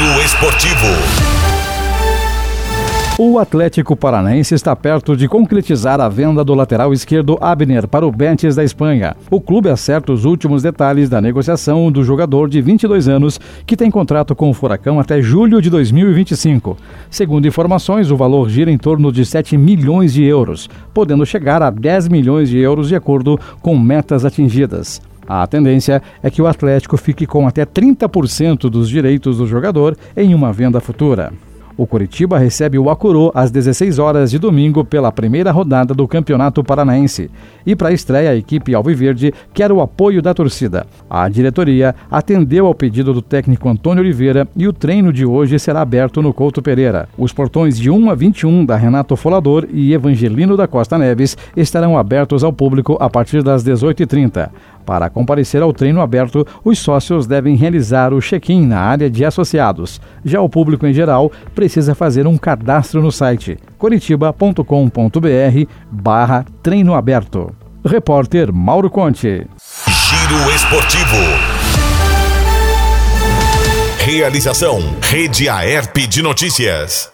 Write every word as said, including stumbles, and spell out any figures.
Giro Esportivo. O Atlético Paranaense está perto de concretizar a venda do lateral esquerdo Abner para o Betis da Espanha. O clube acerta os últimos detalhes da negociação do jogador de vinte e dois anos, que tem contrato com o Furacão até julho de dois mil e vinte e cinco. Segundo informações, o valor gira em torno de sete milhões de euros, podendo chegar a dez milhões de euros de acordo com metas atingidas. A tendência é que o Atlético fique com até trinta por cento dos direitos do jogador em uma venda futura. O Coritiba recebe o Acurô às dezesseis horas de domingo pela primeira rodada do Campeonato Paranaense. E para a estreia, a equipe alviverde quer o apoio da torcida. A diretoria atendeu ao pedido do técnico Antônio Oliveira e o treino de hoje será aberto no Couto Pereira. Os portões de um a vinte e um da Renato Folador e Evangelino da Costa Neves estarão abertos ao público a partir das dezoito e trinta. Para comparecer ao treino aberto, os sócios devem realizar o check-in na área de associados. Já o público em geral precisa fazer um cadastro no site coritiba ponto com ponto br barra treino aberto. Repórter Mauro Conte. Giro Esportivo. Realização Rede Aerp de Notícias.